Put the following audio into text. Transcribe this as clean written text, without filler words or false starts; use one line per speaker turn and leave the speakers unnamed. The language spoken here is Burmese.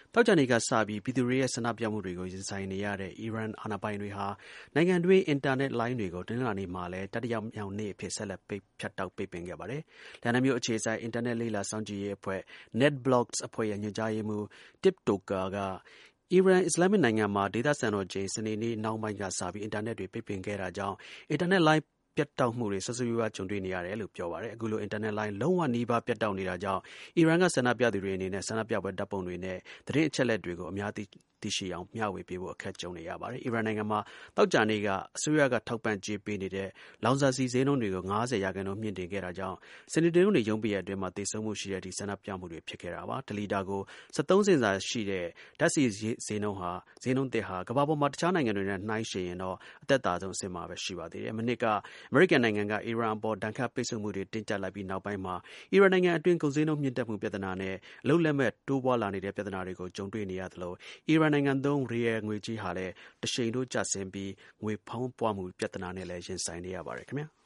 သောကြာနေ့ကစပြီး ပြည်သူတွေရဲ့ဆန္ဒပြမှုတွေကို ရင်ဆိုင်နေရတဲ့ အီရန်အာဏာပိုင်တွေဟာ နိုင်ငံတွင်း အင်တာနက်လိုင်းတွေကို တနင်္လာနေ့မှာလည်း တတိယမြောက်နေ့အဖြစ် ဆက်လက် ဖြတ်တောက် ပိတ်ပင်ခဲ့ပါတယ်။ လန်ဒန်မြို့အခြေစိုက် အင်တာနက် လေ့လာစောင့်ကြည့်ရေးအဖွဲ့ NetBlocks အဖွဲ့ရဲ့ ညွှန်ကြားရေးမှူး Tiptoker က အီရန် အစ္စလာမ္မစ်နိုင်ငံမှာ ဒေသစံတော်ချိန် စနေနေ့ နှောင်းပိုင်းကစပြီး အင်တာနက်တွေ ပိတ်ပင်ခဲ့တာကြောင့် အင်တာနက်လိုင်း ပြတ်တောက်မှုတွေ ဆိုးဆိုးရွားရွား ကြုံတွေ့နေရတယ်လို့ ပြောပါတယ်။ အခုလို အင်တာနက်လိုင်း လုံးဝနီးပါး ပြတ်တောက်နေတာကြောင့် အီရန်က ဆန္ဒပြသူတွေအနေနဲ့ ဆန္ဒပြပွဲ ဓါတ်ပုံတွေနဲ့ သတင်းအချက်အလက်တွေကို အများသိရှိအောင် မျှဝေပေးဖို့ အခက်ကြုံနေရပါတယ်။ အီရန်နိုင်ငံမှာ သောကြာနေ့က အစိုးရက ထောက်ပံ့ကြေးပေးနေတဲ့ လောင်စာဆီ ဈေးနှုန်းတွေကို 50 ရာခိုင်နှုန်း မြှင့်တင်ခဲ့တာကြောင့် စနေ၊ တနင်္ဂနွေ ရုံးပိတ်ရက်အတွင်း သေဆုံးမှုရှိတဲ့အထိ ဆန္ဒပြမှုတွေ ဖြစ်ခဲ့တာပါ။ တစ်လီတာကို စက်သုံးဆင့်သာရှိတဲ့ ဓါတ်ဆီဈေးနှုန်းသစ်ဟာ ကမ္ဘာပေါ်မှာ တစ်ခြားနိုင်ငံတွေနဲ့ နှိုင်းယှဉ်ရင်တော့ အသက်သာဆုံး အဆင့်မှာပဲ ရှိပါသေးတယ်။ မနှစ်က အမေရိကန်နိုင်ငံက အီရန်အပေါ် ဒဏ်ခတ်ပိတ်ဆို့မှုတွေ တင်းကျပ်လိုက်ပြီးနောက်ပိုင်းမှာ အီရန်နိုင်ငံအတွင်း ကုန်ဈေးနှုန်း မြင့်တက်မှု ပြဿနာနဲ့ အလုပ်လက်မဲ့ တိုးပွားလာနေတဲ့ ပြဿနာတွေကို ကြုံတွေ့နေရသလို အီရန်နိုင်ငံသုံး ရီယယ် ငွေကြေးဟာလည်း တစ်ရှိန်ထိုး ကျဆင်းပြီး ငွေဖောင်းပွမှု ပြဿနာနဲ့လည်း ရင်ဆိုင်နေရပါတယ် ခင်ဗျာ။